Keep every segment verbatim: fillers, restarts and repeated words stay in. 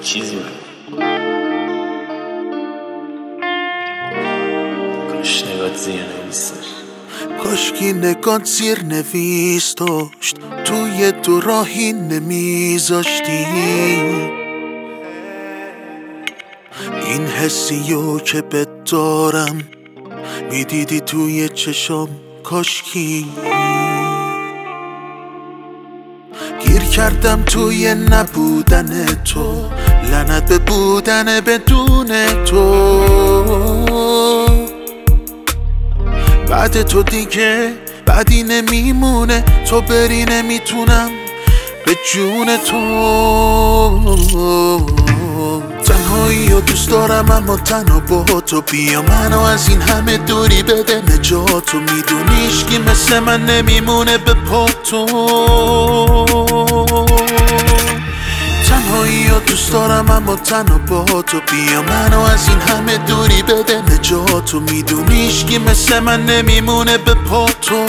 چیزی من کاش نگات زیر نویس داشت، کاشکی نگات زیر نویس داشت، توی تو راهی نمیذاشتی. این حسیو که بهت دارم میدیدی توی چشام، کاشکی گیر کردم توی نبودن تو، لعنت به بودن بدون تو. بعد تو دیگه بعدی نمیمونه، تو بری نمیتونم به جون تو. تنهایی و دوست دارم اما تنها با تو، بیا منو از این همه دوری بده نجاتو. میدونیش که مثل من نمیمونه به پا تو. تنهایی و دوست دارم اما تنها با تو، بیا منو از این همه دوری بده نجاتو. میدونیش که مثل من نمیمونه به پا تو.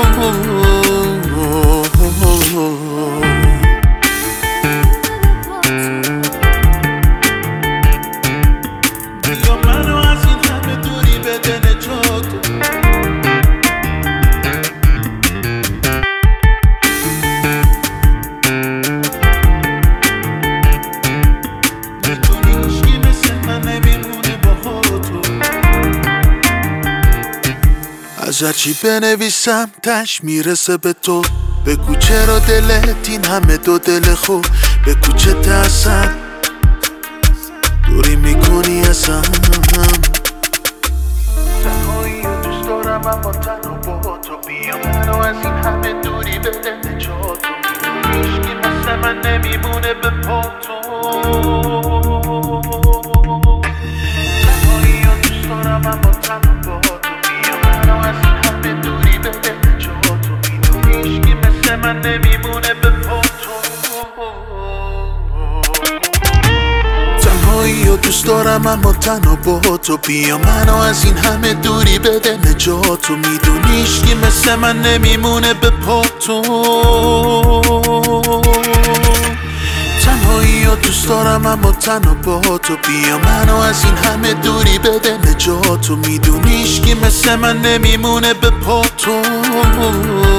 از هرچی بنویسم تش میرسه به تو. بگو چرا دلت این همه دو دل خوب، بگو چه ترسم دوری میکنی ازم. تنهایی و دوست دارم اما تنها با تو، بیا منو از این همه دوری بده نجاتو. میدونیش که مثل من نمیمونه به پا تو. تنهایی و دوست دارم اما تنها با تو، من نمیمونه به پا تو. تنهایی و دوست دارم اما تنها با تو، بیا منو از این همه دوری بده نجاتو. میدونیش که مثل من نمیمونه به پا تو. تنهایی و دوست دارم اما تنها با تو، بیا منو از این همه دوری بده نجاتو. میدونیش که مثل من نمیمونه به پا تو.